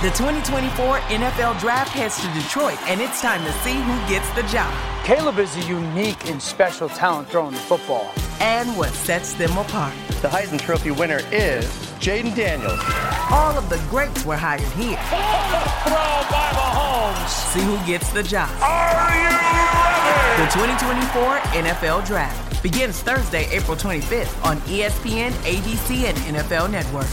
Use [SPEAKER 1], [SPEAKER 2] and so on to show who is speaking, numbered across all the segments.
[SPEAKER 1] The 2024 NFL Draft heads to Detroit, and it's time to see who gets the job.
[SPEAKER 2] Caleb is a unique and special talent throwing the football.
[SPEAKER 1] And what sets them apart.
[SPEAKER 3] The Heisman Trophy winner is Jaden Daniels.
[SPEAKER 1] All of the greats were hired here.
[SPEAKER 4] Throw by Mahomes.
[SPEAKER 1] See who gets the job.
[SPEAKER 4] Are you ready?
[SPEAKER 1] The 2024 NFL Draft begins Thursday, April 25th on ESPN, ABC, and NFL Network.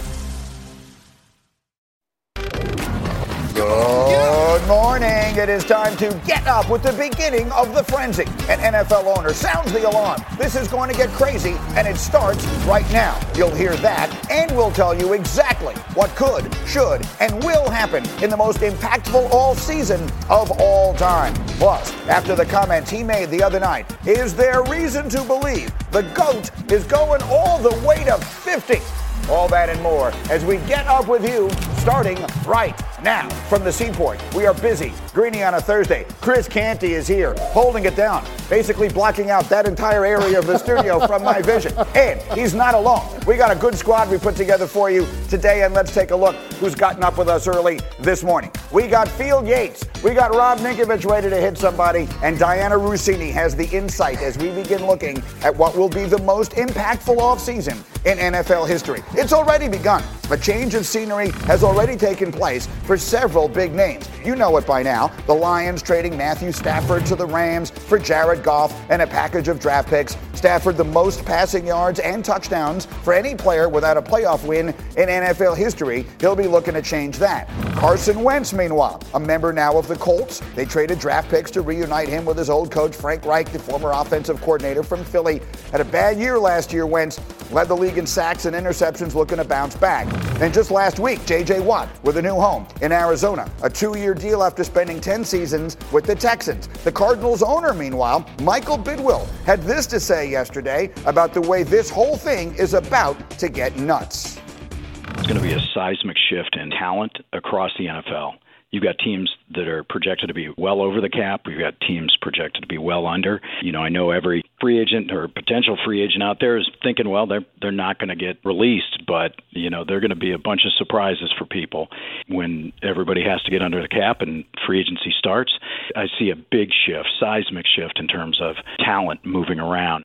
[SPEAKER 5] Good morning. It is time to get up with the beginning of the frenzy. An NFL owner sounds the alarm. This is going to get crazy, and it starts right now. You'll hear that, and we'll tell you exactly what could, should, and will happen in the most impactful all season of all time. Plus, after the comments he made the other night, is there reason to believe the GOAT is going all the way to 50? All that and more as we get up with you starting right now. From the Seaport, we are busy. Greeny on a Thursday. Chris Canty is here, holding it down, basically blocking out that entire area of the studio from my vision. And he's not alone. We got a good squad we put together for you today, and let's take a look who's gotten up with us early this morning. We got Field Yates. We got Rob Ninkovich ready to hit somebody, and Diana Russini has the insight as we begin looking at what will be the most impactful offseason in NFL history. It's already begun. A change of scenery has already taken place for several big names. You know it by now. The Lions trading Matthew Stafford to the Rams for Jared Goff and a package of draft picks. Stafford the most passing yards and touchdowns for any player without a playoff win in NFL history. He'll be looking to change that. Carson Wentz, meanwhile, a member now of the Colts. They traded draft picks to reunite him with his old coach Frank Reich, the former offensive coordinator from Philly. Had a bad year last year. Wentz led the league in sacks and interceptions, looking to bounce back. And just last week, J.J. Watt with a new home in Arizona. A 2-year deal after spending 10 seasons with the Texans. The Cardinals owner, meanwhile, Michael Bidwill, had this to say yesterday about the way this whole thing is about to get nuts.
[SPEAKER 6] It's going to be a seismic shift in talent across the NFL. You've got teams that are projected to be well over the cap. We've got teams projected to be well under. You know, I know every free agent or potential free agent out there is thinking, well, they're not going to get released, but, you know, they're going to be a bunch of surprises for people when everybody has to get under the cap and free agency starts. I see a big shift, seismic shift in terms of talent moving around.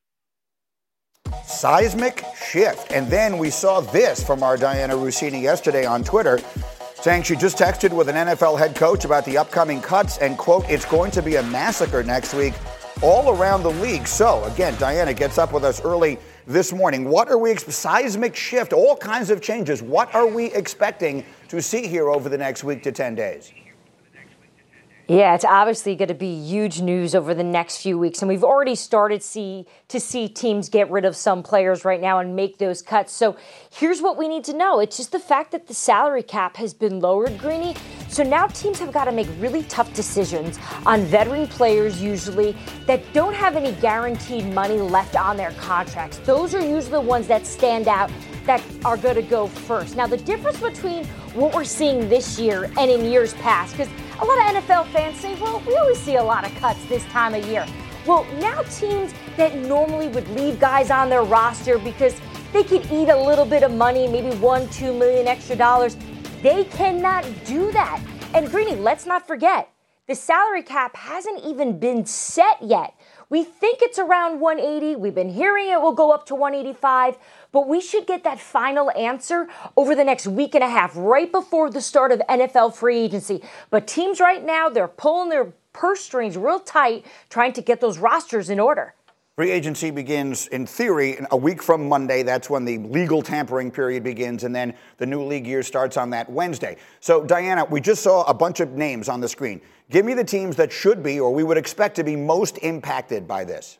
[SPEAKER 5] Seismic shift. And then we saw this from our Diana Russini yesterday on Twitter, saying she just texted with an NFL head coach about the upcoming cuts and, quote, it's going to be a massacre next week all around the league. So, again, Diana gets up with us early this morning. What are we, seismic shift, all kinds of changes. What are we expecting to see here over the next week to 10 days?
[SPEAKER 7] Yeah, it's obviously going to be huge news over the next few weeks. And we've already started to see teams get rid of some players right now and make those cuts. So here's what we need to know. It's just the fact that the salary cap has been lowered, Greeny. So now teams have got to make really tough decisions on veteran players usually that don't have any guaranteed money left on their contracts. Those are usually the ones that stand out, that are going to go first. Now, the difference between what we're seeing this year and in years past, because a lot of NFL fans say, well, we always see a lot of cuts this time of year. Well, now teams that normally would leave guys on their roster because they could eat a little bit of money, maybe $1-2 million extra dollars, they cannot do that. And Greeny, let's not forget, the salary cap hasn't even been set yet. We think it's around 180. We've been hearing it will go up to 185, but we should get that final answer over the next week and a half, right before the start of NFL free agency. But teams right now, they're pulling their purse strings real tight, trying to get those rosters in order.
[SPEAKER 5] Free agency begins, in theory, a week from Monday. That's when the legal tampering period begins, and then the new league year starts on that Wednesday. So, Diana, we just saw a bunch of names on the screen. Give me the teams that should be, or we would expect to be, most impacted by this.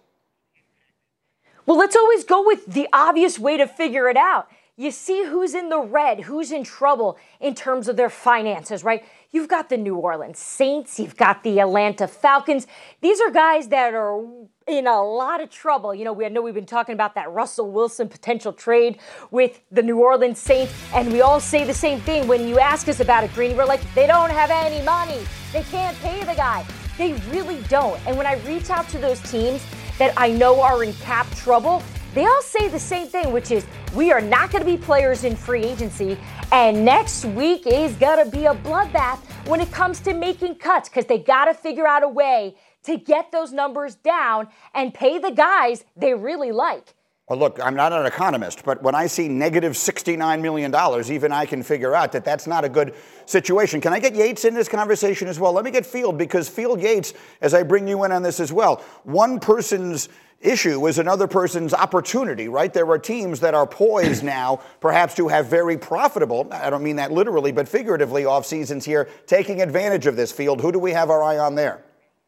[SPEAKER 7] Well, let's always go with the obvious way to figure it out. You see who's in the red, who's in trouble in terms of their finances, right? You've got the New Orleans Saints, you've got the Atlanta Falcons. These are guys that are in a lot of trouble. You know, we've been talking about that Russell Wilson potential trade with the New Orleans Saints, and we all say the same thing when you ask us about it, Greeny. We're like, they don't have any money. They can't pay the guy. They really don't. And when I reach out to those teams that I know are in cap trouble, they all say the same thing, which is we are not going to be players in free agency, And next week is going to be a bloodbath when it comes to making cuts because they got to figure out a way to get those numbers down and pay the guys they really like.
[SPEAKER 5] Well, look, I'm not an economist, but when I see negative $69 million, even I can figure out that that's not a good situation. Can I get Yates in this conversation as well? Let me get Field, because Field Yates, as I bring you in on this as well, one person's issue is another person's opportunity, right? There are teams that are poised now perhaps to have very profitable, I don't mean that literally, but figuratively, off seasons here, taking advantage of this. Field, who do we have our eye on there?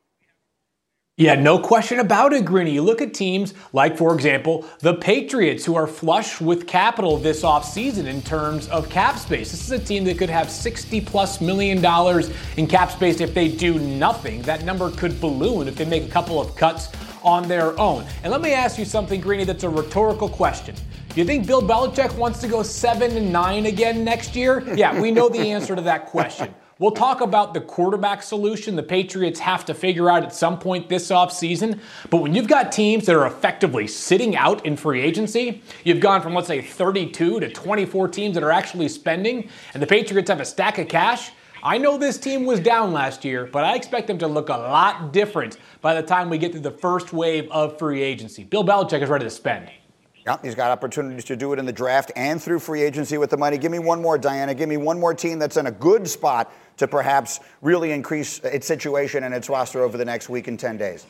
[SPEAKER 8] Yeah, no question about it, Greeny. You look at teams like, for example, the Patriots, who are flush with capital this offseason in terms of cap space. This is a team that could have $60+ million in cap space if they do nothing. That number could balloon if they make a couple of cuts on their own. And let me ask you something, Greeny, that's a rhetorical question. Do you think Bill Belichick wants to go 7-9 again next year? Yeah, we know the answer to that question. We'll talk about the quarterback solution the Patriots have to figure out at some point this offseason. But when you've got teams that are effectively sitting out in free agency, you've gone from, let's say, 32 to 24 teams that are actually spending, and the Patriots have a stack of cash. I know this team was down last year, but I expect them to look a lot different by the time we get through the first wave of free agency. Bill Belichick is ready to spend.
[SPEAKER 5] Yeah, he's got opportunities to do it in the draft and through free agency with the money. Give me one more, Diana. Give me one more team that's in a good spot to perhaps really increase its situation and its roster over the next week and 10 days.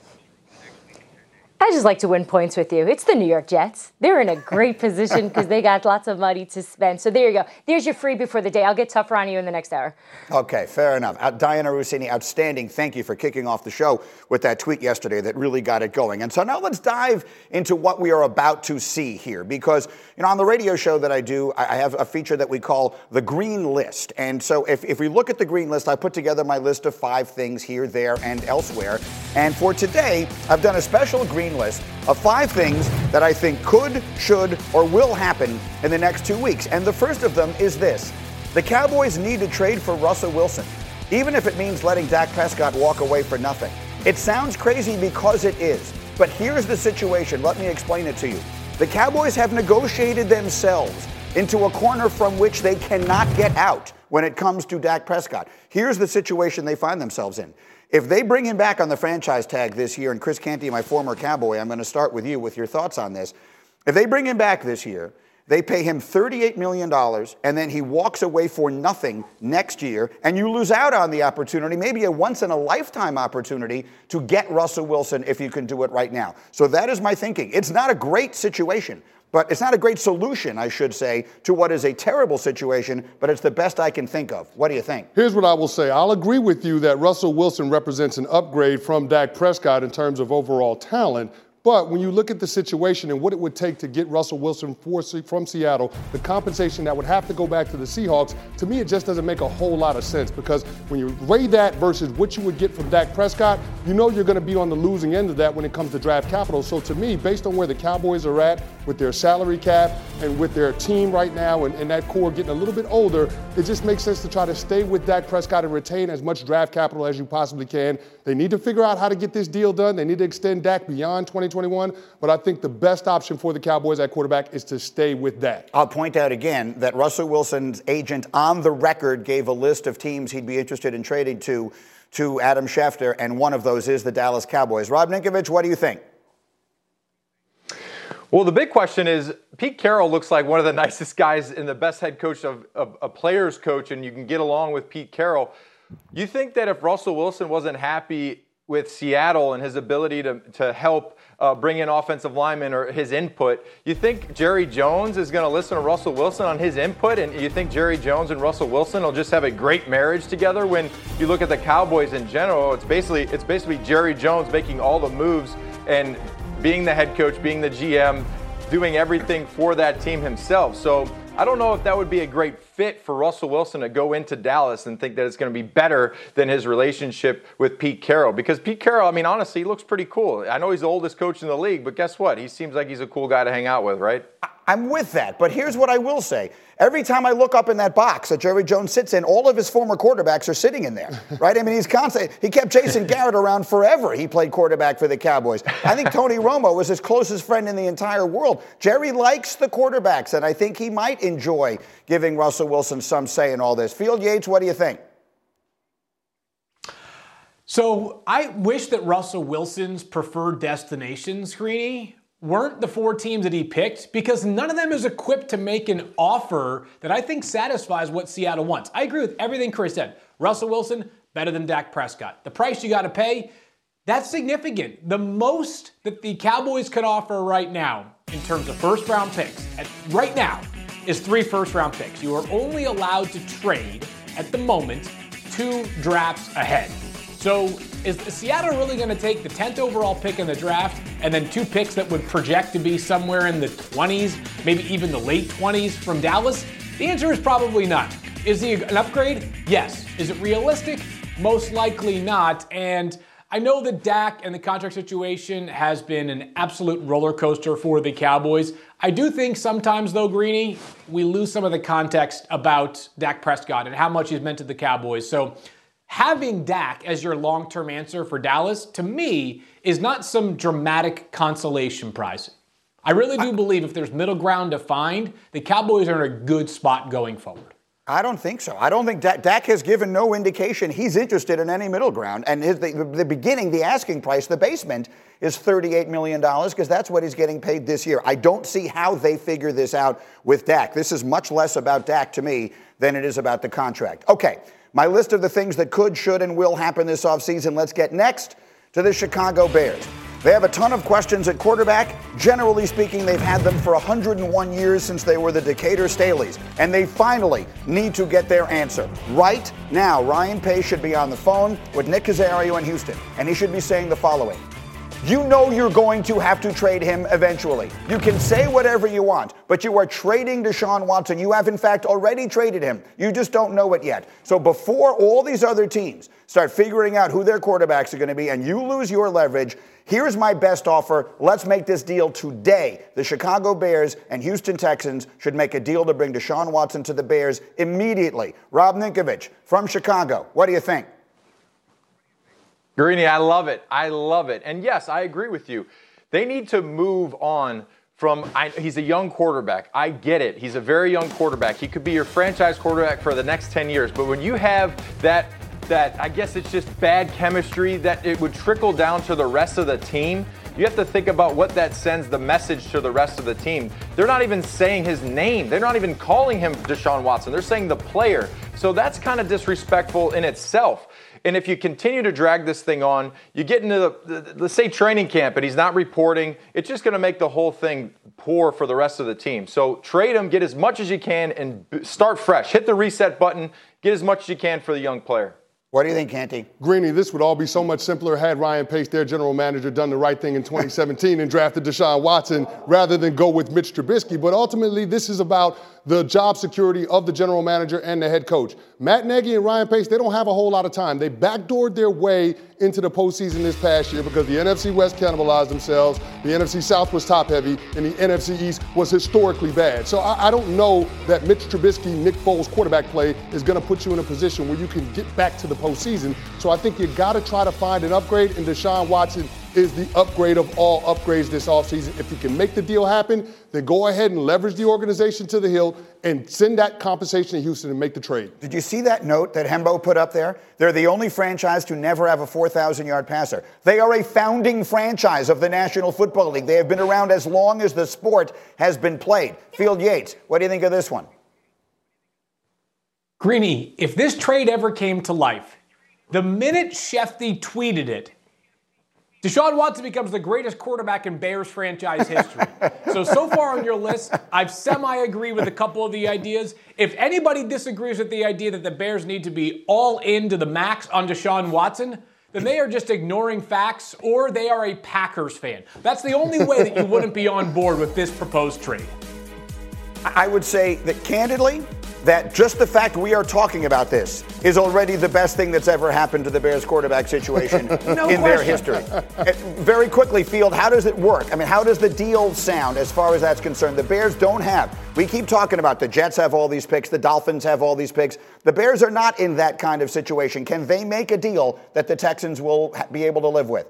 [SPEAKER 7] I just like to win points with you. It's the New York Jets. They're in a great position because they got lots of money to spend. So there you go. There's your freebie for the day. I'll get tougher on you in the next hour.
[SPEAKER 5] Okay, fair enough. Diana Russini, outstanding. Thank you for kicking off the show with that tweet yesterday that really got it going. And so now let's dive into what we are about to see here, because on the radio show that I do, I have a feature that we call the Green List. And so if we look at the Green List, I put together my list of 5 things here, there, and elsewhere. And for today, I've done a special Green List of 5 things that I think could, should, or will happen in the next 2 weeks. And the first of them is this. The Cowboys need to trade for Russell Wilson, even if it means letting Dak Prescott walk away for nothing. It sounds crazy because it is, but here's the situation. Let me explain it to you. The Cowboys have negotiated themselves into a corner from which they cannot get out when it comes to Dak Prescott. Here's the situation they find themselves in. If they bring him back on the franchise tag this year, and Chris Canty, my former Cowboy, I'm going to start with you with your thoughts on this. If they bring him back this year, they pay him $38 million, and then he walks away for nothing next year, and you lose out on the opportunity, maybe a once-in-a-lifetime opportunity, to get Russell Wilson if you can do it right now. So that is my thinking. It's not a great situation, but it's not a great solution, I should say, to what is a terrible situation, but it's the best I can think of. What do you think?
[SPEAKER 9] Here's what I will say. I'll agree with you that Russell Wilson represents an upgrade from Dak Prescott in terms of overall talent. But when you look at the situation and what it would take to get Russell Wilson from Seattle, the compensation that would have to go back to the Seahawks, to me, it just doesn't make a whole lot of sense, because when you weigh that versus what you would get from Dak Prescott, you know you're going to be on the losing end of that when it comes to draft capital. So to me, based on where the Cowboys are at with their salary cap and with their team right now and that core getting a little bit older, it just makes sense to try to stay with Dak Prescott and retain as much draft capital as you possibly can. They need to figure out how to get this deal done. They need to extend Dak beyond 2021, but I think the best option for the Cowboys at quarterback is to stay with Dak.
[SPEAKER 5] I'll point out again that Russell Wilson's agent on the record gave a list of teams he'd be interested in trading to Adam Schefter, and one of those is the Dallas Cowboys. Rob Ninkovich, what do you think?
[SPEAKER 10] Well, the big question is, Pete Carroll looks like one of the nicest guys and the best head coach of a player's coach, and you can get along with Pete Carroll. You think that if Russell Wilson wasn't happy with Seattle and his ability to help bring in offensive linemen or his input, you think Jerry Jones is going to listen to Russell Wilson on his input, and you think Jerry Jones and Russell Wilson will just have a great marriage together? When you look at the Cowboys in general, it's basically Jerry Jones making all the moves and being the head coach, being the GM, doing everything for that team himself. So I don't know if that would be a great fit for Russell Wilson to go into Dallas and think that it's going to be better than his relationship with Pete Carroll. Because Pete Carroll, I mean, honestly, he looks pretty cool. I know he's the oldest coach in the league, but guess what? He seems like he's a cool guy to hang out with, right?
[SPEAKER 5] I'm with that, but here's what I will say. Every time I look up in that box that Jerry Jones sits in, all of his former quarterbacks are sitting in there, right? I mean, he kept Jason Garrett around forever. He played quarterback for the Cowboys. I think Tony Romo was his closest friend in the entire world. Jerry likes the quarterbacks, and I think he might enjoy giving Russell Wilson some say in all this. Field Yates, what do you think?
[SPEAKER 8] So I wish that Russell Wilson's preferred destinations, Greeny, weren't the 4 teams that he picked, because none of them is equipped to make an offer that I think satisfies what Seattle wants. I agree with everything Chris said. Russell Wilson, better than Dak Prescott. The price you got to pay, that's significant. The most that the Cowboys could offer right now in terms of first-round picks, right now, is 3 first-round picks. You are only allowed to trade, at the moment, 2 drafts ahead. So is Seattle really going to take the 10th overall pick in the draft and then 2 picks that would project to be somewhere in the 20s, maybe even the late 20s from Dallas? The answer is probably not. Is he an upgrade? Yes. Is it realistic? Most likely not. And I know that Dak and the contract situation has been an absolute roller coaster for the Cowboys. I do think sometimes, though, Greeny, we lose some of the context about Dak Prescott and how much he's meant to the Cowboys. So having Dak as your long-term answer for Dallas, to me, is not some dramatic consolation prize. I really do believe if there's middle ground to find, the Cowboys are in a good spot going forward.
[SPEAKER 5] I don't think so. I don't think Dak has given no indication he's interested in any middle ground. And the beginning, the asking price, the basement, is $38 million because that's what he's getting paid this year. I don't see how they figure this out with Dak. This is much less about Dak to me than it is about the contract. Okay. My list of the things that could, should, and will happen this offseason. Let's get next to the Chicago Bears. They have a ton of questions at quarterback. Generally speaking, they've had them for 101 years since they were the Decatur Staleys. And they finally need to get their answer. Right now, Ryan Pace should be on the phone with Nick Caserio in Houston. And he should be saying the following. You know you're going to have to trade him eventually. You can say whatever you want, but you are trading Deshaun Watson. You have, in fact, already traded him. You just don't know it yet. So before all these other teams start figuring out who their quarterbacks are going to be and you lose your leverage, here's my best offer. Let's make this deal today. The Chicago Bears and Houston Texans should make a deal to bring Deshaun Watson to the Bears immediately. Rob Ninkovich from Chicago. What do you think?
[SPEAKER 10] Greeny, I love it. I love it. And yes, I agree with you. They need to move on from, he's a young quarterback. I get it. He's a very young quarterback. He could be your franchise quarterback for the next 10 years. But when you have that I guess it's just bad chemistry, that it would trickle down to the rest of the team, you have to think about what that sends the message to the rest of the team. They're not even saying his name. They're not even calling him Deshaun Watson. They're saying the player. So that's kind of disrespectful in itself. And if you continue to drag this thing on, you get into let's say training camp and he's not reporting, it's just going to make the whole thing poor for the rest of the team. So trade him, get as much as you can, and start fresh. Hit the reset button, get as much as you can for the young player.
[SPEAKER 5] What do you think, Canty?
[SPEAKER 9] Greeny, this would all be so much simpler had Ryan Pace, their general manager, done the right thing in 2017 and drafted Deshaun Watson rather than go with Mitch Trubisky. But ultimately, this is about the job security of the general manager and the head coach. Matt Nagy and Ryan Pace, they don't have a whole lot of time. They backdoored their way into the postseason this past year because the NFC West cannibalized themselves, the NFC South was top-heavy, and the NFC East was historically bad. So I don't know that Mitch Trubisky, Nick Foles' quarterback play is going to put you in a position where you can get back to the postseason. So I think you got to try to find an upgrade, and Deshaun Watson is the upgrade of all upgrades this offseason. If you can make the deal happen, then go ahead and leverage the organization to the hill and send that compensation to Houston and make the trade.
[SPEAKER 5] Did you see that note that Hembo put up there? They're the only franchise to never have a 4,000-yard passer. They are a founding franchise of the National Football League. They have been around as long as the sport has been played. Field Yates, what do you think of this one?
[SPEAKER 8] Greeny, if this trade ever came to life, the minute Shefty tweeted it, Deshaun Watson becomes the greatest quarterback in Bears franchise history. So far on your list, I've semi-agree with a couple of the ideas. If anybody disagrees with the idea that the Bears need to be all in to the max on Deshaun Watson, then they are just ignoring facts or they are a Packers fan. That's the only way that you wouldn't be on board with this proposed trade.
[SPEAKER 5] I would say that candidly, that just the fact we are talking about this is already the best thing that's ever happened to the Bears quarterback situation in their history. Very quickly, Field, how does it work? I mean, how does the deal sound as far as that's concerned? The Bears don't have. We keep talking about the Jets have all these picks, the Dolphins have all these picks. The Bears are not in that kind of situation. Can they make a deal that the Texans will be able to live with?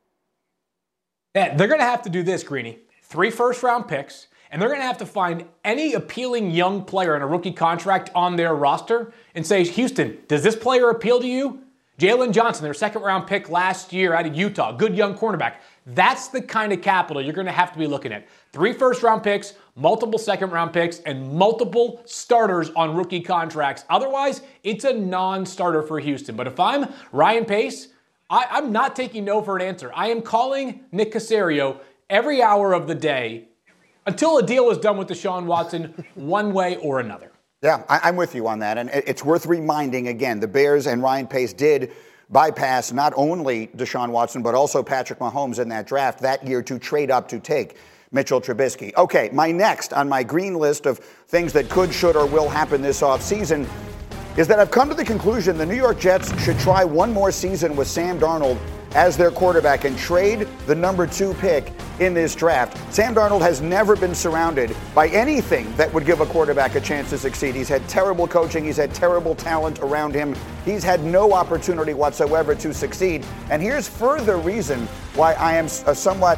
[SPEAKER 8] Yeah, they're going to have to do this, Greeny. 3 first-round picks, and they're going to have to find any appealing young player on a rookie contract on their roster and say, Houston, does this player appeal to you? Jalen Johnson, their second-round pick last year out of Utah, good young cornerback. That's the kind of capital you're going to have to be looking at. 3 first-round picks, multiple second-round picks, and multiple starters on rookie contracts. Otherwise, it's a non-starter for Houston. But if I'm Ryan Pace, I'm not taking no for an answer. I am calling Nick Caserio every hour of the day until a deal is done with Deshaun Watson one way or another.
[SPEAKER 5] Yeah, I'm with you on that. And it's worth reminding again, the Bears and Ryan Pace did bypass not only Deshaun Watson, but also Patrick Mahomes in that draft that year to trade up to take Mitchell Trubisky. Okay, my next on my green list of things that could, should, or will happen this offseason is that I've come to the conclusion the New York Jets should try one more season with Sam Darnold as their quarterback and trade the number 2 pick in this draft. Sam Darnold has never been surrounded by anything that would give a quarterback a chance to succeed. He's had terrible coaching. He's had terrible talent around him. He's had no opportunity whatsoever to succeed. And here's further reason why I am somewhat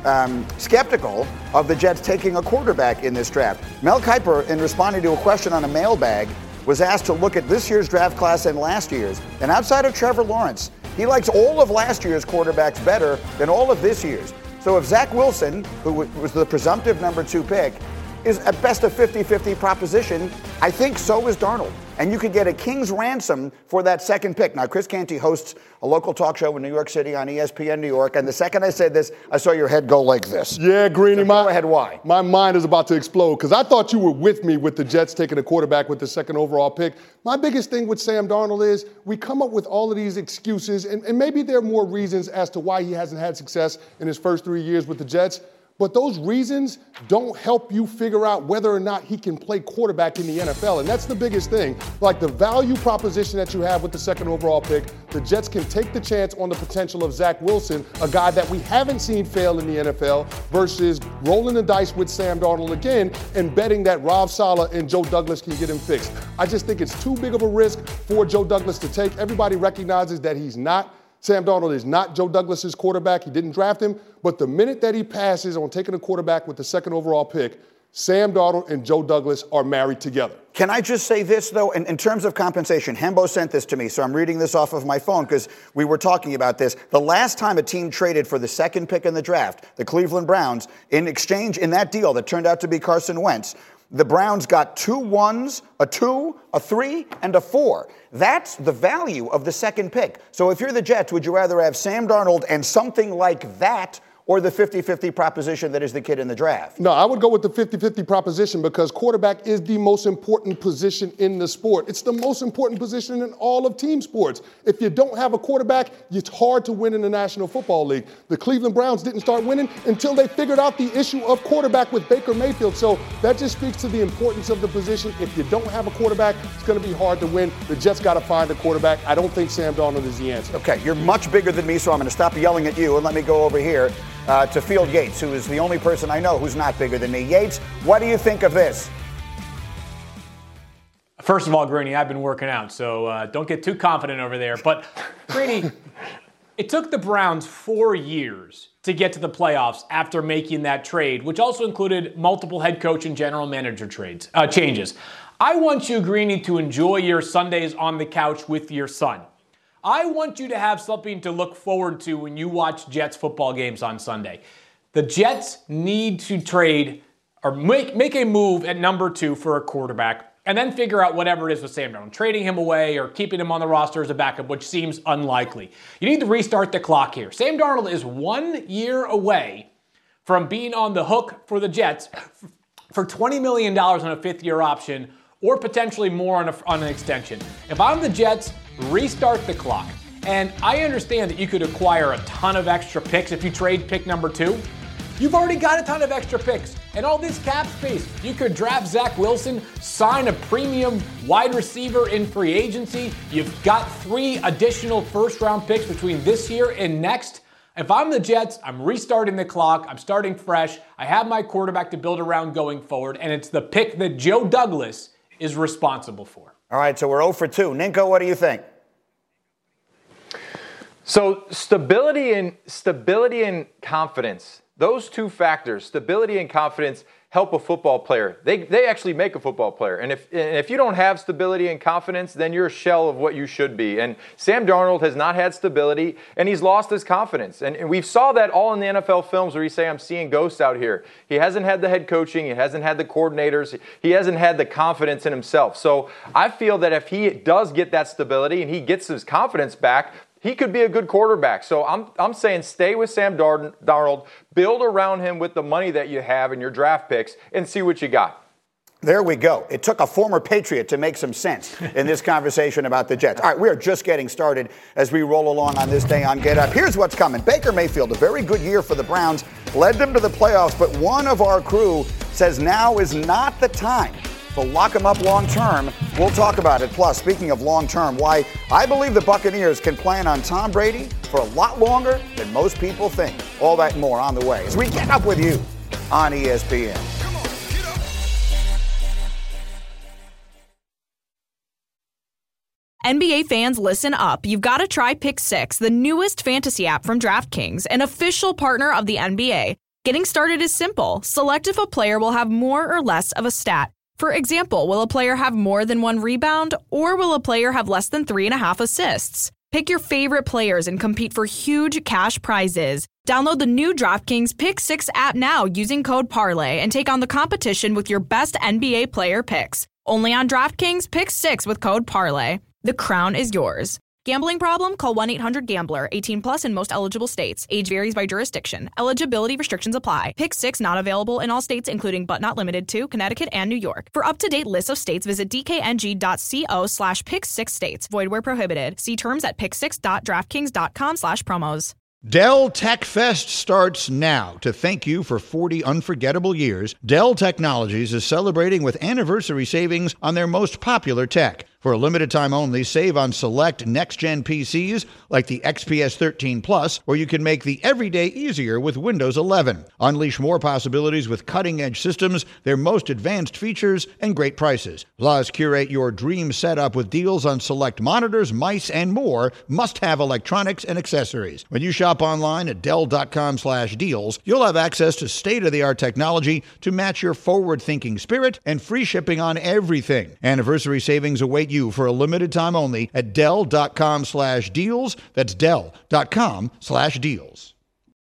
[SPEAKER 5] skeptical of the Jets taking a quarterback in this draft. Mel Kiper, in responding to a question on a mailbag, was asked to look at this year's draft class and last year's. And outside of Trevor Lawrence, he likes all of last year's quarterbacks better than all of this year's. So if Zach Wilson, who was the presumptive number 2 pick, is at best a 50-50 proposition, I think so is Darnold. And you could get a king's ransom for that second pick. Now, Chris Canty hosts a local talk show in New York City on ESPN New York, and the second I said this, I saw your head go like this.
[SPEAKER 9] Yeah, Greeny,
[SPEAKER 5] so go ahead, why?
[SPEAKER 9] My mind is about to explode, because I thought you were with me with the Jets taking a quarterback with the second overall pick. My biggest thing with Sam Darnold is we come up with all of these excuses, and maybe there are more reasons as to why he hasn't had success in his first 3 years with the Jets. But those reasons don't help you figure out whether or not he can play quarterback in the NFL. And that's the biggest thing. Like the value proposition that you have with the second overall pick, the Jets can take the chance on the potential of Zach Wilson, a guy that we haven't seen fail in the NFL, versus rolling the dice with Sam Darnold again and betting that Rob Saleh and Joe Douglas can get him fixed. I just think it's too big of a risk for Joe Douglas to take. Everybody recognizes that Sam Darnold is not Joe Douglas's quarterback. He didn't draft him. But the minute that he passes on taking a quarterback with the second overall pick, Sam Darnold and Joe Douglas are married together.
[SPEAKER 5] Can I just say this, though, in terms of compensation? Hembo sent this to me, so I'm reading this off of my phone because we were talking about this. The last time a team traded for the second pick in the draft, the Cleveland Browns, in exchange in that deal that turned out to be Carson Wentz, the Browns got 2 1s, a 2, a 3, and a 4. That's the value of the second pick. So if you're the Jets, would you rather have Sam Darnold and something like that, or the 50-50 proposition that is the kid in the draft?
[SPEAKER 9] No, I would go with the 50-50 proposition because quarterback is the most important position in the sport. It's the most important position in all of team sports. If you don't have a quarterback, it's hard to win in the National Football League. The Cleveland Browns didn't start winning until they figured out the issue of quarterback with Baker Mayfield. So that just speaks to the importance of the position. If you don't have a quarterback, it's going to be hard to win. The Jets got to find a quarterback. I don't think Sam Darnold is the answer.
[SPEAKER 5] Okay, you're much bigger than me, so I'm going to stop yelling at you and let me go over here to Field Yates, who is the only person I know who's not bigger than me. Yates, what do you think of this?
[SPEAKER 8] First of all, Greeny, I've been working out, so don't get too confident over there. But, Greeny, it took the Browns 4 years to get to the playoffs after making that trade, which also included multiple head coach and general manager changes. I want you, Greeny, to enjoy your Sundays on the couch with your son. I want you to have something to look forward to when you watch Jets football games on Sunday. The Jets need to trade or make a move at number 2 for a quarterback and then figure out whatever it is with Sam Darnold, trading him away or keeping him on the roster as a backup, which seems unlikely. You need to restart the clock here. Sam Darnold is 1 year away from being on the hook for the Jets for $20 million on a 5th-year option or potentially more on an extension. If I'm the Jets, restart the clock. And I understand that you could acquire a ton of extra picks if you trade pick number 2. You've already got a ton of extra picks. And all this cap space. You could draft Zach Wilson, sign a premium wide receiver in free agency. You've got 3 additional first-round picks between this year and next. If I'm the Jets, I'm restarting the clock. I'm starting fresh. I have my quarterback to build around going forward, and it's the pick that Joe Douglas is responsible for.
[SPEAKER 5] All right, so we're 0 for 2. Ninko, what do you think?
[SPEAKER 10] So stability and confidence, those 2 factors, stability and confidence, help a football player. They actually make a football player. And if you don't have stability and confidence, then you're a shell of what you should be. And Sam Darnold has not had stability, and he's lost his confidence. And we saw that all in the NFL films where you say, I'm seeing ghosts out here. He hasn't had the head coaching. He hasn't had the coordinators. He hasn't had the confidence in himself. So I feel that if he does get that stability and he gets his confidence back, he could be a good quarterback. So I'm saying stay with Sam Darnold, build around him with the money that you have in your draft picks, and see what you got.
[SPEAKER 5] There we go. It took a former Patriot to make some sense in this conversation about the Jets. All right, we are just getting started as we roll along on this day on Get Up. Here's what's coming. Baker Mayfield, a very good year for the Browns, led them to the playoffs, but one of our crew says now is not the time to lock him up long term. We'll talk about it. Plus, speaking of long term, why I believe the Buccaneers can plan on Tom Brady for a lot longer than most people think. All that and more on the way as we get up with you on ESPN.
[SPEAKER 11] NBA fans, listen up. You've got to try Pick 6, the newest fantasy app from DraftKings, an official partner of the NBA. Getting started is simple. Select if a player will have more or less of a stat. For example, will a player have more than 1 rebound, or will a player have less than 3.5 assists? Pick your favorite players and compete for huge cash prizes. Download the new DraftKings Pick 6 app now using code PARLAY and take on the competition with your best NBA player picks. Only on DraftKings Pick 6 with code PARLAY. The crown is yours. Gambling problem? Call 1-800-GAMBLER. 18 plus in most eligible states. Age varies by jurisdiction. Eligibility restrictions apply. Pick 6 not available in all states, including but not limited to Connecticut and New York. For up-to-date lists of states, visit dkng.co/pick6states. Void where prohibited. See terms at pick6.draftkings.com/promos.
[SPEAKER 12] Dell Tech Fest starts now. To thank you for 40 unforgettable years, Dell Technologies is celebrating with anniversary savings on their most popular tech. For a limited time only, save on select next-gen PCs like the XPS 13 Plus, or you can make the everyday easier with Windows 11. Unleash more possibilities with cutting-edge systems, their most advanced features, and great prices. Plus, curate your dream setup with deals on select monitors, mice, and more must-have electronics and accessories. When you shop online at Dell.com/deals, you'll have access to state-of-the-art technology to match your forward-thinking spirit and free shipping on everything. Anniversary savings await you for a limited time only at Dell.com/deals. That's Dell.com/deals.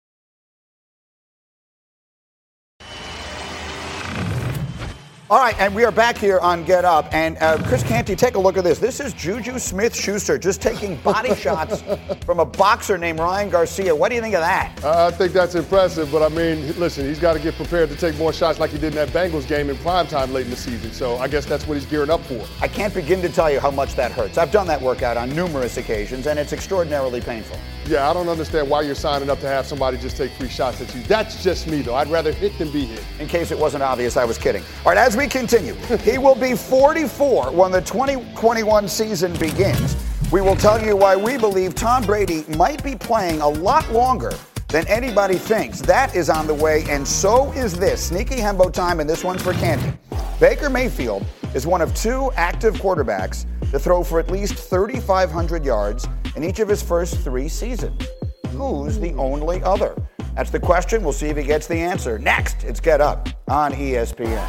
[SPEAKER 5] All right, and we are back here on Get Up. And Chris Canty, take a look at this. This is Juju Smith-Schuster just taking body shots from a boxer named Ryan Garcia. What do you think of that?
[SPEAKER 9] I think that's impressive, but I mean, listen, he's got to get prepared to take more shots like he did in that Bengals game in primetime late in the season. So I guess that's what he's gearing up for.
[SPEAKER 5] I can't begin to tell you how much that hurts. I've done that workout on numerous occasions, and it's extraordinarily painful.
[SPEAKER 9] Yeah, I don't understand why you're signing up to have somebody just take free shots at you. That's just me, though. I'd rather hit than be hit.
[SPEAKER 5] In case it wasn't obvious, I was kidding. All right, as we continue, he will be 44 when the 2021 season begins. We will tell you why we believe Tom Brady might be playing a lot longer than anybody thinks. That is on the way, and so is this. Sneaky Hembo time, and this one's for Candy. Baker Mayfield is one of 2 active quarterbacks to throw for at least 3,500 yards in each of his first 3 seasons. Who's the only other? That's the question. We'll see if he gets the answer. Next, it's Get Up on ESPN.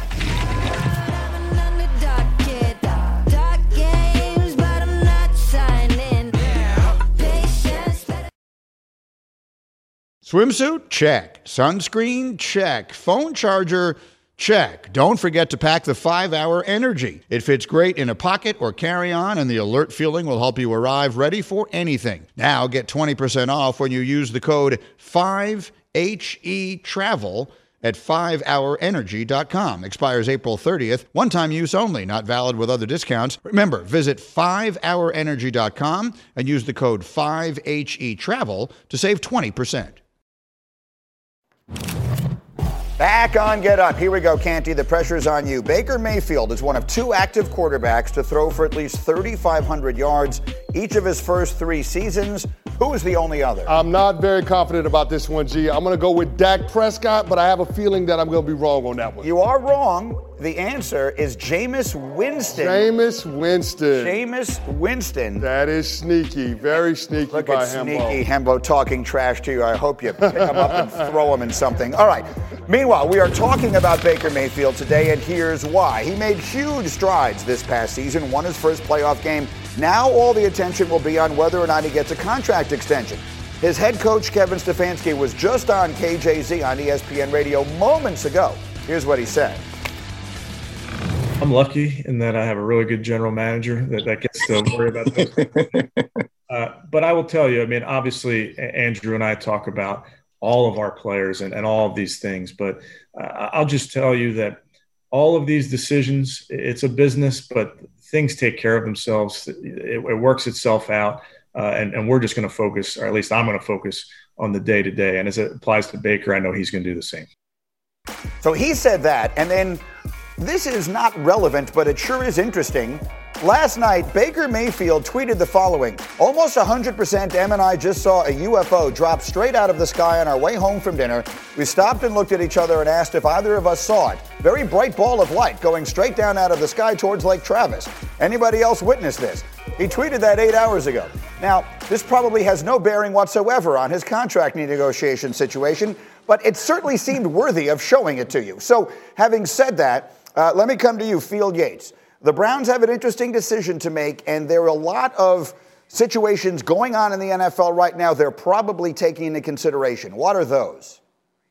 [SPEAKER 12] Swimsuit? Check. Sunscreen? Check. Phone charger? Check. Don't forget to pack the 5-Hour Energy. It fits great in a pocket or carry-on, and the alert feeling will help you arrive ready for anything. Now get 20% off when you use the code 5HETRAVEL at 5hourenergy.com. Expires April 30th. One-time use only, not valid with other discounts. Remember, visit 5hourenergy.com and use the code 5HETRAVEL to save 20%.
[SPEAKER 5] Back on Get Up. Here we go, Canty. The pressure's on you. Baker Mayfield is one of 2 active quarterbacks to throw for at least 3,500 yards each of his first 3 seasons. Who is the only other?
[SPEAKER 9] I'm not very confident about this one, G. I'm going to go with Dak Prescott, but I have a feeling that I'm going to be wrong on that one.
[SPEAKER 5] You are wrong. The answer is Jameis Winston.
[SPEAKER 9] Jameis Winston.
[SPEAKER 5] Jameis Winston.
[SPEAKER 9] That is sneaky. Very sneaky
[SPEAKER 5] Look
[SPEAKER 9] by
[SPEAKER 5] at
[SPEAKER 9] Hembo.
[SPEAKER 5] sneaky Hembo talking trash to you. I hope you pick him up and throw him in something. All right. Meanwhile, we are talking about Baker Mayfield today, and here's why. He made huge strides this past season, won his first playoff game. Now all the attention will be on whether or not he gets a contract extension. His head coach, Kevin Stefanski, was just on KJZ on ESPN Radio moments ago. Here's what he said.
[SPEAKER 13] I'm lucky in that I have a really good general manager that gets to worry about those things. But I will tell you, I mean, obviously, Andrew and I talk about all of our players and all of these things. But I'll just tell you that all of these decisions, it's a business, but things take care of themselves. It works itself out. And we're just going to focus, or at least I'm going to focus on the day-to-day. And as it applies to Baker, I know he's going to do the same.
[SPEAKER 5] So he said that, and then this is not relevant, but it sure is interesting. Last night, Baker Mayfield tweeted the following. Almost 100% Em and I just saw a UFO drop straight out of the sky on our way home from dinner. We stopped and looked at each other and asked if either of us saw it. Very bright ball of light going straight down out of the sky towards Lake Travis. Anybody else witnessed this? He tweeted that 8 hours ago. Now, this probably has no bearing whatsoever on his contract negotiation situation, but it certainly seemed worthy of showing it to you. So, having said that, let me come to you, Field Yates. The Browns have an interesting decision to make, and there are a lot of situations going on in the NFL right now they're probably taking into consideration. What are those?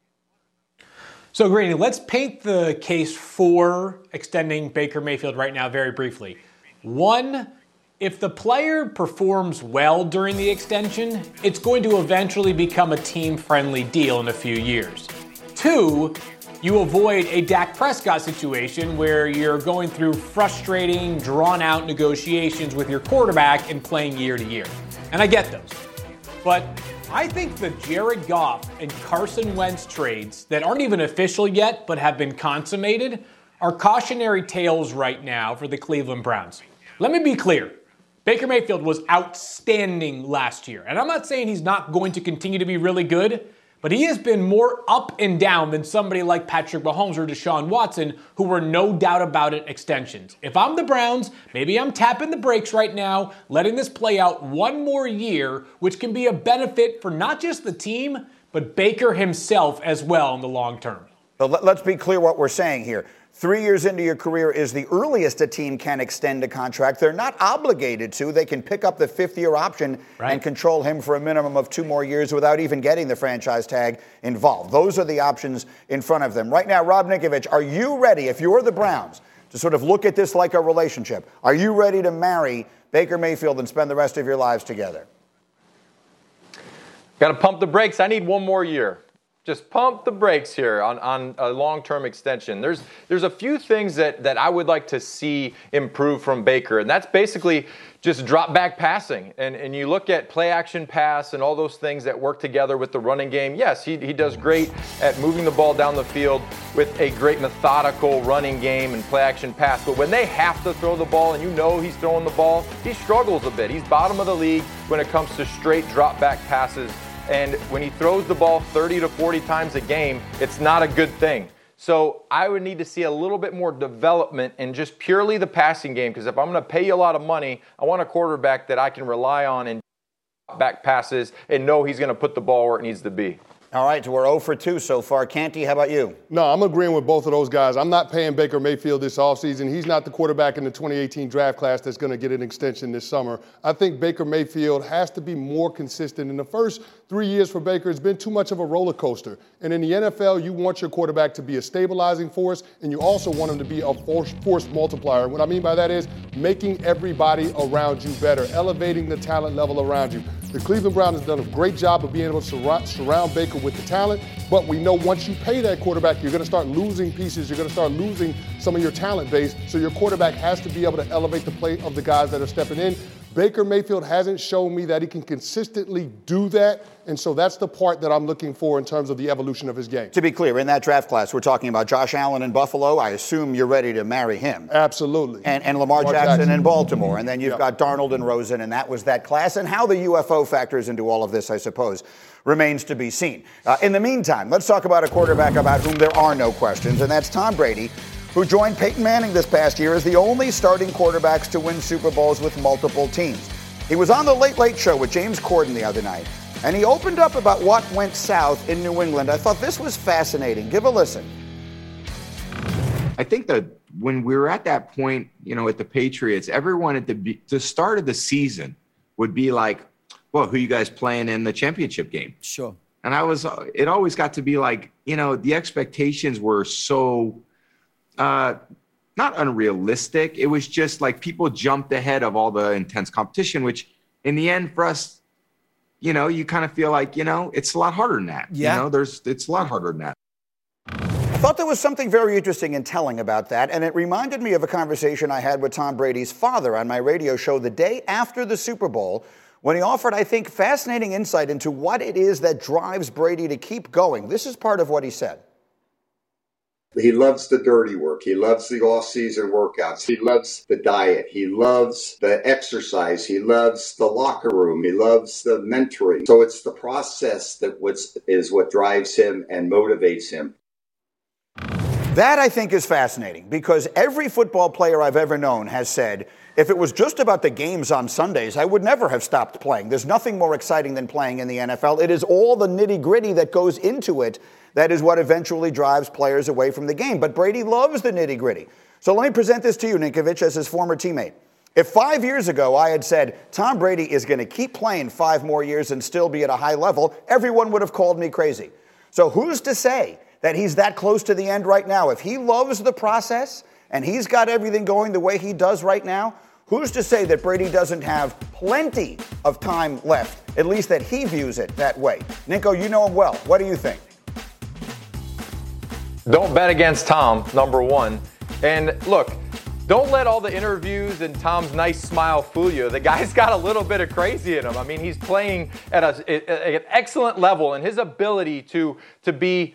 [SPEAKER 8] So, Greeny, let's paint the case for extending Baker Mayfield right now very briefly. 1, if the player performs well during the extension, it's going to eventually become a team-friendly deal in a few years. 2, you avoid a Dak Prescott situation where you're going through frustrating, drawn-out negotiations with your quarterback and playing year to year. And I get those. But I think the Jared Goff and Carson Wentz trades that aren't even official yet but have been consummated are cautionary tales right now for the Cleveland Browns. Let me be clear. Baker Mayfield was outstanding last year. And I'm not saying he's not going to continue to be really good, but he has been more up and down than somebody like Patrick Mahomes or Deshaun Watson, who were no doubt about it extensions. If I'm the Browns, maybe I'm tapping the brakes right now, letting this play out one more year, which can be a benefit for not just the team, but Baker himself as well in the long term.
[SPEAKER 5] So let's be clear what we're saying here. 3 years into your career is the earliest a team can extend a contract. They're not obligated to. They can pick up the 5th-year option and control him for a minimum of 2 more years without even getting the franchise tag involved. Those are the options in front of them. Right now, Rob Ninkovich, are you ready, if you're the Browns, to sort of look at this like a relationship? Are you ready to marry Baker Mayfield and spend the rest of your lives together?
[SPEAKER 10] Got to pump the brakes. I need 1 more year. Just pump the brakes here on a long-term extension. There's a few things that I would like to see improve from Baker, and that's basically just drop back passing. And you look at play action pass and all those things that work together with the running game. Yes, he does great at moving the ball down the field with a great methodical running game and play action pass. But when they have to throw the ball and you know he's throwing the ball, he struggles a bit. He's bottom of the league when it comes to straight drop back passes. And when he throws the ball 30 to 40 times a game, it's not a good thing. So I would need to see a little bit more development in just purely the passing game, because if I'm going to pay you a lot of money, I want a quarterback that I can rely on and back passes and know he's going to put the ball where it needs to be.
[SPEAKER 5] All right, so we're 0 for 2 so far. Canty, how about you?
[SPEAKER 9] No, I'm agreeing with both of those guys. I'm not paying Baker Mayfield this offseason. He's not the quarterback in the 2018 draft class that's going to get an extension this summer. I think Baker Mayfield has to be more consistent. In the first 3 years for Baker, it's been too much of a roller coaster. And in the NFL, you want your quarterback to be a stabilizing force, and you also want him to be a force multiplier. What I mean by that is making everybody around you better, elevating the talent level around you. The Cleveland Browns has done a great job of being able to surround Baker with the talent, but we know once you pay that quarterback, you're going to start losing pieces. You're going to start losing some of your talent base, so your quarterback has to be able to elevate the play of the guys that are stepping in. Baker Mayfield hasn't shown me that he can consistently do that, and so that's the part that I'm looking for in terms of the evolution of his game.
[SPEAKER 5] To be clear, in that draft class, we're talking about Josh Allen in Buffalo. I assume you're ready to marry him.
[SPEAKER 9] Absolutely.
[SPEAKER 5] And Lamar Jackson in Baltimore. And then you've got Darnold and Rosen, and that was that class. And how the UFO factors into all of this, I suppose, remains to be seen. In the meantime, let's talk about a quarterback about whom there are no questions, and that's Tom Brady, who joined Peyton Manning this past year as the only starting quarterbacks to win Super Bowls with multiple teams. He was on the Late Late Show with James Corden the other night, and he opened up about what went south in New England. I thought this was fascinating. Give a listen.
[SPEAKER 14] I think that when we were at that point, at the Patriots, everyone at the start of the season would be like, well, who you guys playing in the championship game?
[SPEAKER 15] Sure.
[SPEAKER 14] And it always got to be like, the expectations were so not unrealistic. It was just like people jumped ahead of all the intense competition, which in the end for us, you kind of feel like, it's a lot harder than that.
[SPEAKER 15] Yeah.
[SPEAKER 14] It's a lot harder than that.
[SPEAKER 5] I thought there was something very interesting and telling about that, and it reminded me of a conversation I had with Tom Brady's father on my radio show the day after the Super Bowl, when he offered, I think, fascinating insight into what it is that drives Brady to keep going. This is part of what he said.
[SPEAKER 16] He loves the dirty work. He loves the off-season workouts. He loves the diet. He loves the exercise. He loves the locker room. He loves the mentoring. So it's the process that is what drives him and motivates him.
[SPEAKER 5] That, I think, is fascinating because every football player I've ever known has said, if it was just about the games on Sundays, I would never have stopped playing. There's nothing more exciting than playing in the NFL. It is all the nitty-gritty that goes into it that is what eventually drives players away from the game. But Brady loves the nitty-gritty. So let me present this to you, Ninkovich, as his former teammate. If 5 years ago I had said, Tom Brady is going to keep playing 5 more years and still be at a high level, everyone would have called me crazy. So who's to say that he's that close to the end right now? If he loves the process and he's got everything going the way he does right now, who's to say that Brady doesn't have plenty of time left, at least that he views it that way? Ninko, you know him well. What do you think?
[SPEAKER 10] Don't bet against Tom, number one. And look, don't let all the interviews and Tom's nice smile fool you. The guy's got a little bit of crazy in him. I mean, he's playing at an excellent level, and his ability to be,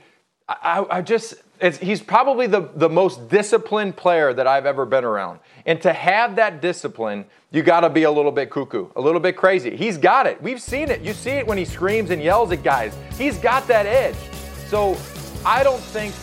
[SPEAKER 10] he's probably the most disciplined player that I've ever been around. And to have that discipline, you got to be a little bit cuckoo, a little bit crazy. He's got it. We've seen it. You see it when he screams and yells at guys. He's got that edge. So I don't think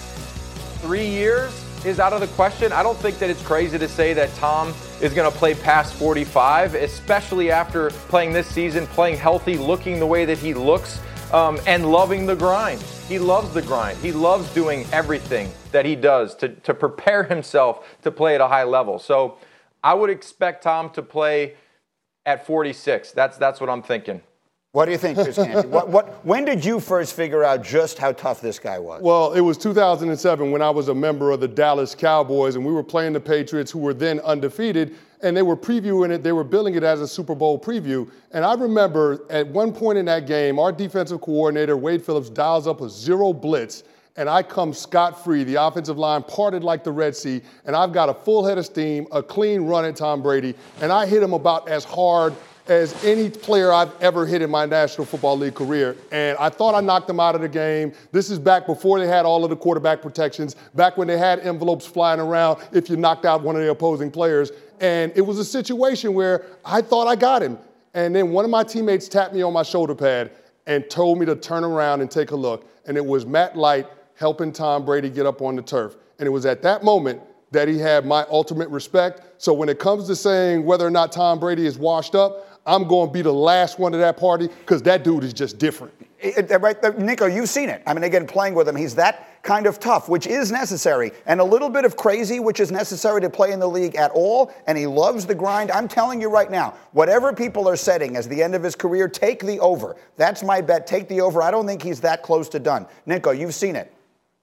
[SPEAKER 10] 3 years is out of the question. I don't think that it's crazy to say that Tom is going to play past 45, especially after playing this season, playing healthy, looking the way that he looks, and loving the grind. He loves the grind. He loves doing everything that he does to prepare himself to play at a high level. So I would expect Tom to play at 46. That's what I'm thinking.
[SPEAKER 5] What do you think, Chris Canty? When did you first figure out just how tough this guy was?
[SPEAKER 9] Well, it was 2007 when I was a member of the Dallas Cowboys, and we were playing the Patriots, who were then undefeated, and they were previewing it. They were billing it as a Super Bowl preview. And I remember at one point in that game, our defensive coordinator, Wade Phillips, dials up a 0 blitz, and I come scot-free. The offensive line parted like the Red Sea, and I've got a full head of steam, a clean run at Tom Brady, and I hit him about as hard as any player I've ever hit in my National Football League career. And I thought I knocked him out of the game. This is back before they had all of the quarterback protections, back when they had envelopes flying around if you knocked out one of the opposing players. And it was a situation where I thought I got him. And then one of my teammates tapped me on my shoulder pad and told me to turn around and take a look. And it was Matt Light helping Tom Brady get up on the turf. And it was at that moment that he had my ultimate respect. So when it comes to saying whether or not Tom Brady is washed up, I'm going to be the last one to that party because that dude is just different.
[SPEAKER 5] Right, Ninko, you've seen it. I mean, again, playing with him, he's that kind of tough, which is necessary, and a little bit of crazy, which is necessary to play in the league at all, and he loves the grind. I'm telling you right now, whatever people are setting as the end of his career, take the over. That's my bet. Take the over. I don't think he's that close to done. Ninko, you've seen it.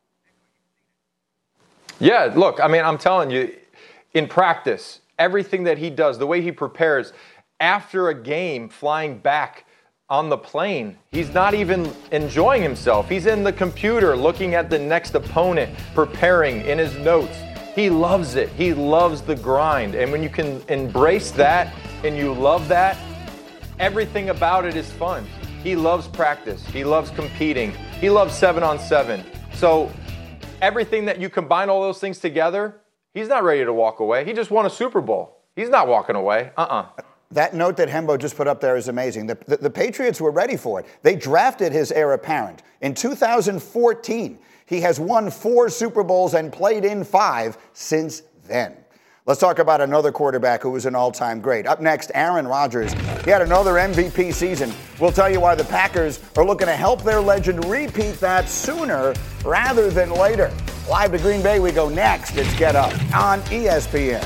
[SPEAKER 10] Yeah, look, I mean, I'm telling you, in practice, everything that he does, the way he prepares, after a game flying back on the plane, he's not even enjoying himself. He's in the computer looking at the next opponent, preparing in his notes. He loves it. He loves the grind. And when you can embrace that and you love that, everything about it is fun. He loves practice. He loves competing. He loves 7-on-7. So everything that you combine all those things together, he's not ready to walk away. He just won a Super Bowl. He's not walking away.
[SPEAKER 5] That note that Hembo just put up there is amazing. The Patriots were ready for it. They drafted his heir apparent. In 2014, he has won 4 Super Bowls and played in 5 since then. Let's talk about another quarterback who was an all-time great. Up next, Aaron Rodgers. He had another MVP season. We'll tell you why the Packers are looking to help their legend repeat that sooner rather than later. Live to Green Bay we go next. It's Get Up on ESPN.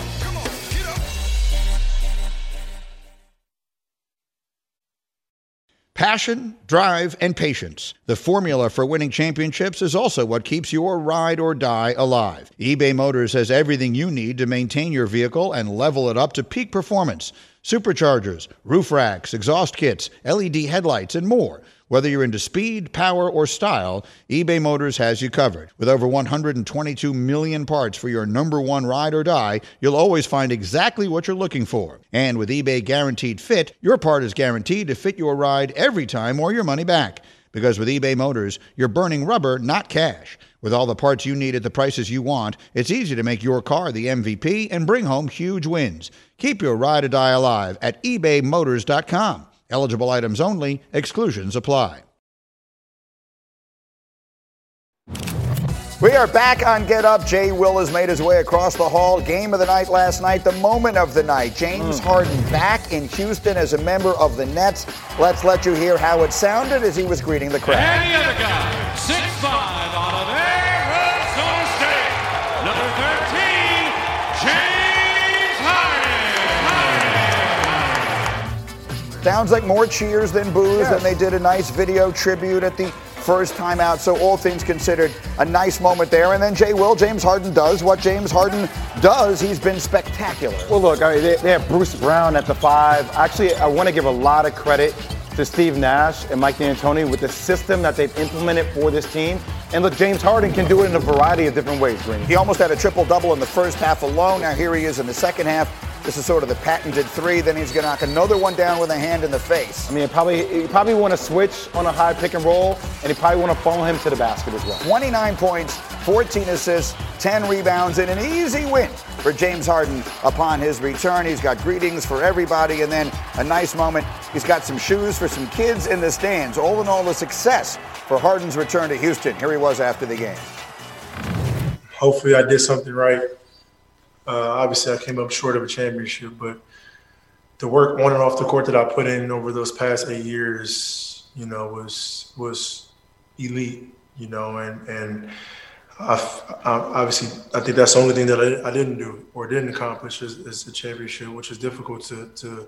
[SPEAKER 12] Passion, drive, and patience. The formula for winning championships is also what keeps your ride or die alive. eBay Motors has everything you need to maintain your vehicle and level it up to peak performance. Superchargers, roof racks, exhaust kits, LED headlights, and more. Whether you're into speed, power, or style, eBay Motors has you covered. With over 122 million parts for your number one ride or die, you'll always find exactly what you're looking for. And with eBay Guaranteed Fit, your part is guaranteed to fit your ride every time or your money back. Because with eBay Motors, you're burning rubber, not cash. With all the parts you need at the prices you want, it's easy to make your car the MVP and bring home huge wins. Keep your ride or die alive at ebaymotors.com. Eligible items only. Exclusions apply.
[SPEAKER 5] We are back on Get Up. Jay Will has made his way across the hall. Game of the night last night, the moment of the night. James Harden back in Houston as a member of the Nets. Let's let you hear how it sounded as he was greeting the crowd.
[SPEAKER 4] And the other guy, 6'5", out of Arizona State, number 13, James Harden.
[SPEAKER 5] Sounds like more cheers than boos, and they did a nice video tribute at the first time out. So all things considered, a nice moment there. And then James Harden does what James Harden does. He's been spectacular.
[SPEAKER 15] Well, look, they have Bruce Brown at the 5. Actually, I want to give a lot of credit to Steve Nash and Mike D'Antoni with the system that they've implemented for this team. And look, James Harden can do it in a variety of different ways, Green.
[SPEAKER 5] He almost had a triple-double in the first half alone. Now here he is in the second half. This is sort of the patented 3. Then he's going to knock another one down with a hand in the face.
[SPEAKER 15] I mean, you probably want to switch on a high pick and roll, and you probably want to funnel him to the basket as well.
[SPEAKER 5] 29 points, 14 assists, 10 rebounds, and an easy win for James Harden upon his return. He's got greetings for everybody, and then a nice moment. He's got some shoes for some kids in the stands. All in all, a success for Harden's return to Houston. Here he was after the game.
[SPEAKER 17] Hopefully I did something right. Obviously, I came up short of a championship, but the work on and off the court that I put in over those past 8 years, was elite, and obviously I think that's the only thing that I didn't do or didn't accomplish is the championship, which is difficult to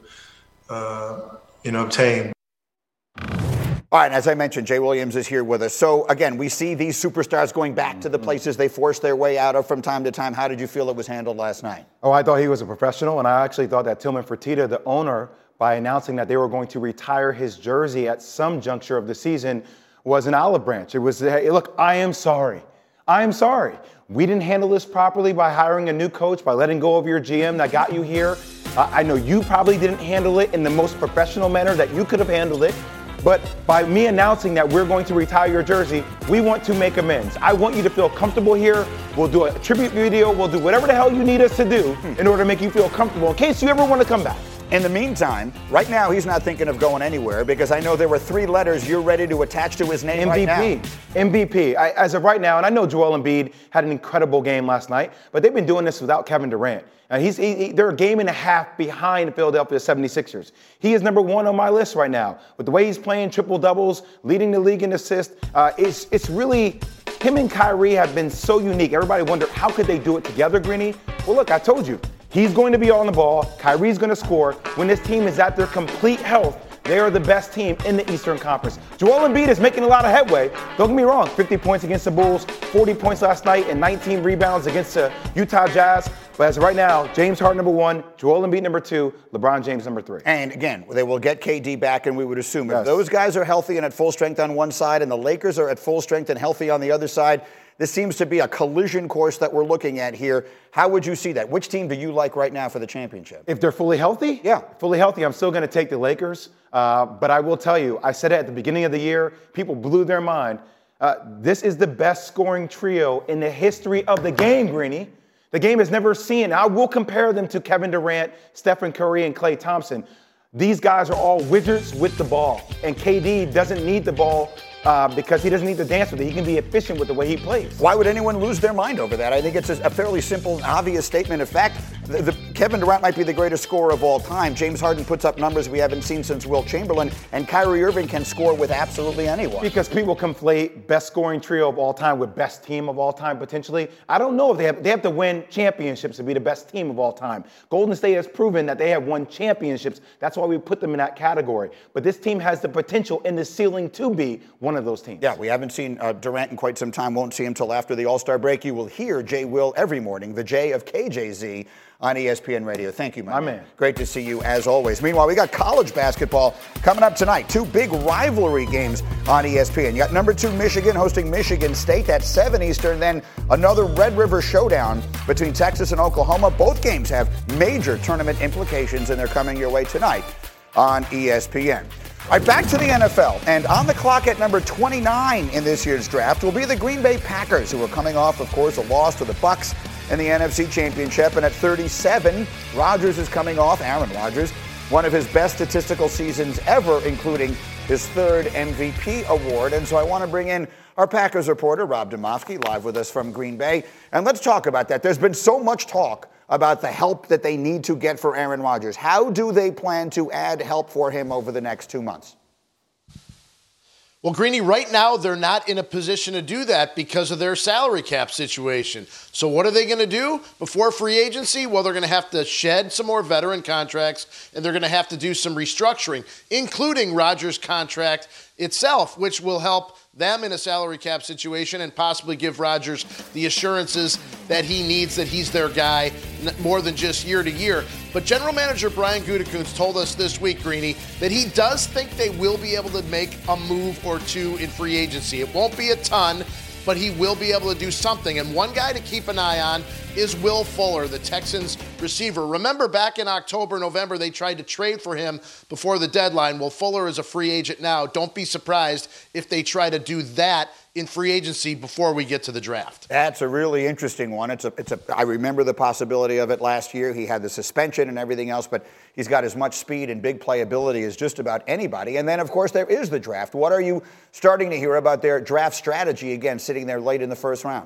[SPEAKER 17] obtain.
[SPEAKER 5] All right, as I mentioned, Jay Williams is here with us. So, again, we see these superstars going back to the places they forced their way out of from time to time. How did you feel it was handled last night?
[SPEAKER 15] Oh, I thought he was a professional, and I actually thought that Tillman Fertitta, the owner, by announcing that they were going to retire his jersey at some juncture of the season, was an olive branch. It was, hey, look, I am sorry. I am sorry. We didn't handle this properly by hiring a new coach, by letting go of your GM that got you here. I know you probably didn't handle it in the most professional manner that you could have handled it. But by me announcing that we're going to retire your jersey, we want to make amends. I want you to feel comfortable here. We'll do a tribute video. We'll do whatever the hell you need us to do in order to make you feel comfortable in case you ever want to come back.
[SPEAKER 5] In the meantime, right now he's not thinking of going anywhere because I know there were 3 letters you're ready to attach to his name right now.
[SPEAKER 15] MVP. As of right now, and I know Joel Embiid had an incredible game last night, but they've been doing this without Kevin Durant. They're a game and a half behind the Philadelphia 76ers. He is number 1 on my list right now. With the way he's playing triple doubles, leading the league in assists, it's really, him and Kyrie have been so unique. Everybody wondered, how could they do it together, Greeny? Well, look, I told you. He's going to be on the ball. Kyrie's going to score. When this team is at their complete health, they are the best team in the Eastern Conference. Joel Embiid is making a lot of headway. Don't get me wrong, 50 points against the Bulls, 40 points last night, and 19 rebounds against the Utah Jazz. But as of right now, James Harden number 1, Joel Embiid number 2, LeBron James number 3.
[SPEAKER 5] And again, they will get KD back, and we would assume if those guys are healthy and at full strength on one side and the Lakers are at full strength and healthy on the other side, This seems to be a collision course that we're looking at here. How would you see that? Which team do you like right now for the championship?
[SPEAKER 15] If they're fully healthy? Yeah, fully healthy. I'm still going to take the Lakers. But I will tell you, I said it at the beginning of the year. People blew their mind. This is the best scoring trio in the history of the game, Greeny. The game has never seen. I will compare them to Kevin Durant, Stephen Curry, and Klay Thompson. These guys are all wizards with the ball. And KD doesn't need the ball because he doesn't need to dance with it. He can be efficient with the way he plays.
[SPEAKER 5] Why would anyone lose their mind over that? I think it's a fairly simple and obvious statement of fact. Kevin Durant might be the greatest scorer of all time. James Harden puts up numbers we haven't seen since Wilt Chamberlain. And Kyrie Irving can score with absolutely anyone.
[SPEAKER 15] Because people conflate best scoring trio of all time with best team of all time, potentially. I don't know if they have to win championships to be the best team of all time. Golden State has proven that they have won championships. That's why we put them in that category. But this team has the potential in the ceiling to be one of those teams.
[SPEAKER 5] Yeah, we haven't seen Durant in quite some time. Won't see him till after the All-Star break. You will hear Jay Will every morning, the J of KJZ on ESPN Radio. Thank you, my man. Great to see you as always. Meanwhile, we got college basketball coming up tonight. 2 big rivalry games on ESPN. You got number 2 Michigan hosting Michigan State at 7 Eastern. Then another Red River showdown between Texas and Oklahoma. Both games have major tournament implications, and they're coming your way tonight on ESPN. All right, back to the NFL, and on the clock at number 29 in this year's draft will be the Green Bay Packers, who are coming off, of course, a loss to the Bucs in the NFC Championship. And at 37, Rodgers is coming off, Aaron Rodgers, one of his best statistical seasons ever, including his 3rd MVP award. And so I want to bring in our Packers reporter, Rob Demovsky, live with us from Green Bay. And let's talk about that. There's been so much talk about the help that they need to get for Aaron Rodgers. How do they plan to add help for him over the next 2 months?
[SPEAKER 18] Well, Greeny, right now they're not in a position to do that because of their salary cap situation. So what are they going to do before free agency? Well, they're going to have to shed some more veteran contracts, and they're going to have to do some restructuring, including Rodgers' contract itself, which will help them in a salary cap situation and possibly give Rodgers the assurances that he needs, that he's their guy more than just year to year. But General Manager Brian Gutekunst told us this week, Greeny, that he does think they will be able to make a move or two in free agency. It won't be a ton, but he will be able to do something. And one guy to keep an eye on is Will Fuller, the Texans receiver. Remember back in October, November, they tried to trade for him before the deadline. Well, Fuller is a free agent now. Don't be surprised if they try to do that in free agency before we get to the draft.
[SPEAKER 5] That's a really interesting one. I remember the possibility of it last year. He had the suspension and everything else, but he's got as much speed and big playability as just about anybody. And then, of course, there is the draft. What are you starting to hear about their draft strategy, again, sitting there late in the first round?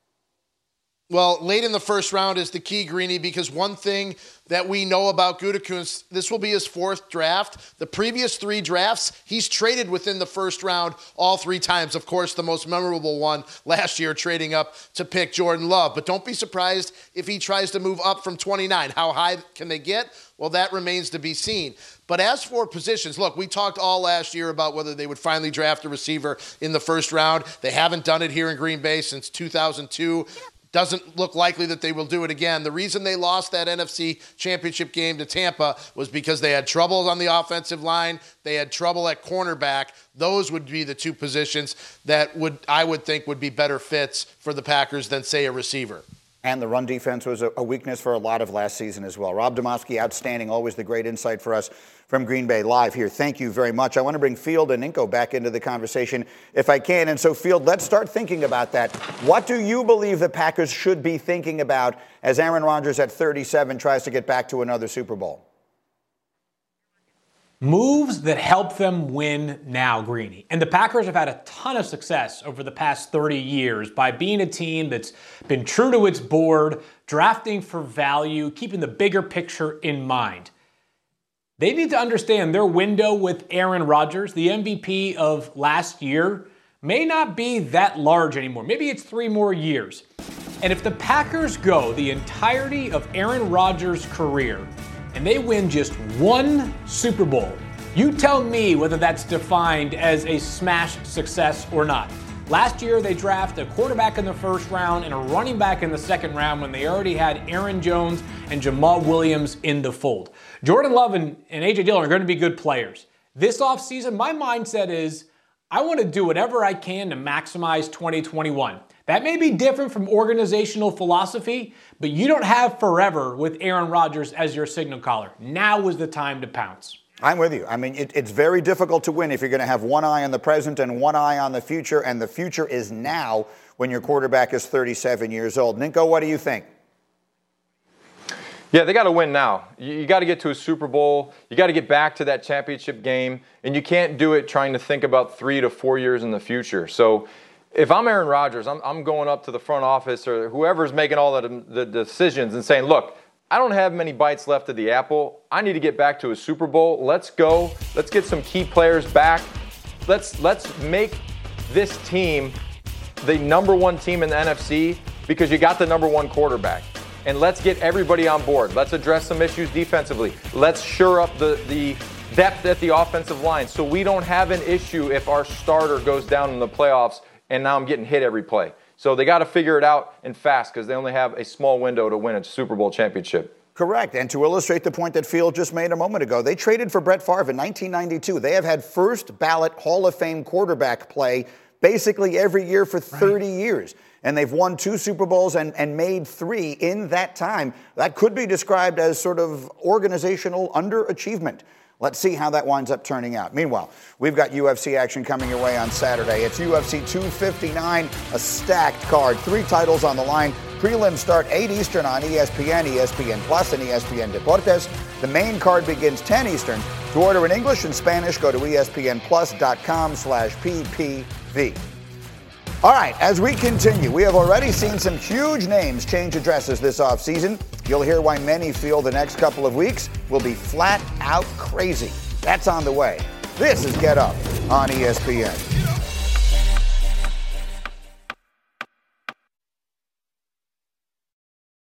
[SPEAKER 18] Well, late in the first round is the key, Greeny, because one thing that we know about Gutekunst, this will be his 4th draft. The previous 3 drafts, he's traded within the first round all 3 times. Of course, the most memorable one last year, trading up to pick Jordan Love. But don't be surprised if he tries to move up from 29. How high can they get? Well, that remains to be seen. But as for positions, look, we talked all last year about whether they would finally draft a receiver in the first round. They haven't done it here in Green Bay since 2002. Doesn't look likely that they will do it again. The reason they lost that NFC Championship game to Tampa was because they had trouble on the offensive line. They had trouble at cornerback. Those would be the 2 positions that I would think would be better fits for the Packers than, say, a receiver.
[SPEAKER 5] And the run defense was a weakness for a lot of last season as well. Rob Demovsky, outstanding, always the great insight for us from Green Bay Live here. Thank you very much. I want to bring Field and Inko back into the conversation if I can. And so, Field, let's start thinking about that. What do you believe the Packers should be thinking about as Aaron Rodgers at 37 tries to get back to another Super Bowl?
[SPEAKER 8] Moves that help them win now, Greeny. And the Packers have had a ton of success over the past 30 years by being a team that's been true to its board, drafting for value, keeping the bigger picture in mind. They need to understand their window with Aaron Rodgers, the MVP of last year, may not be that large anymore. Maybe it's 3 more years. And if the Packers go the entirety of Aaron Rodgers' career and they win just 1 Super Bowl, you tell me whether that's defined as a smash success or not. Last year, they drafted a quarterback in the first round and a running back in the second round when they already had Aaron Jones and Jamal Williams in the fold. Jordan Love and A.J. Dillon are going to be good players. This offseason, my mindset is I want to do whatever I can to maximize 2021. That may be different from organizational philosophy, but you don't have forever with Aaron Rodgers as your signal caller. Now is the time to pounce.
[SPEAKER 5] I'm with you. I mean, it's very difficult to win if you're going to have one eye on the present and one eye on the future, and the future is now when your quarterback is 37 years old. Ninko, what do you think?
[SPEAKER 10] Yeah, they got to win now. You got to get to a Super Bowl. You got to get back to that championship game, and you can't do it trying to think about 3 to 4 years in the future. So if I'm Aaron Rodgers, I'm going up to the front office or whoever's making all the decisions and saying, look, I don't have many bites left of the apple. I need to get back to a Super Bowl. Let's go. Let's get some key players back. Let's make this team the number one team in the NFC because you got the number one quarterback. And let's get everybody on board. Let's address some issues defensively. Let's shore up the depth at the offensive line so we don't have an issue if our starter goes down in the playoffs and now I'm getting hit every play. So they got to figure it out and fast because they only have a small window to win a Super Bowl championship.
[SPEAKER 5] Correct. And to illustrate the point that Field just made a moment ago, they traded for Brett Favre in 1992. They have had first ballot Hall of Fame quarterback play basically every year for 30 years. And they've won 2 Super Bowls and made 3 in that time. That could be described as sort of organizational underachievement. Let's see how that winds up turning out. Meanwhile, we've got UFC action coming your way on Saturday. It's UFC 259, a stacked card. 3 titles on the line. Prelims start 8 Eastern on ESPN, ESPN Plus, and ESPN Deportes. The main card begins 10 Eastern. To order in English and Spanish, go to espnplus.com/PPV. All right, as we continue, we have already seen some huge names change addresses this offseason. You'll hear why many feel the next couple of weeks will be flat out crazy. That's on the way. This is Get Up on ESPN.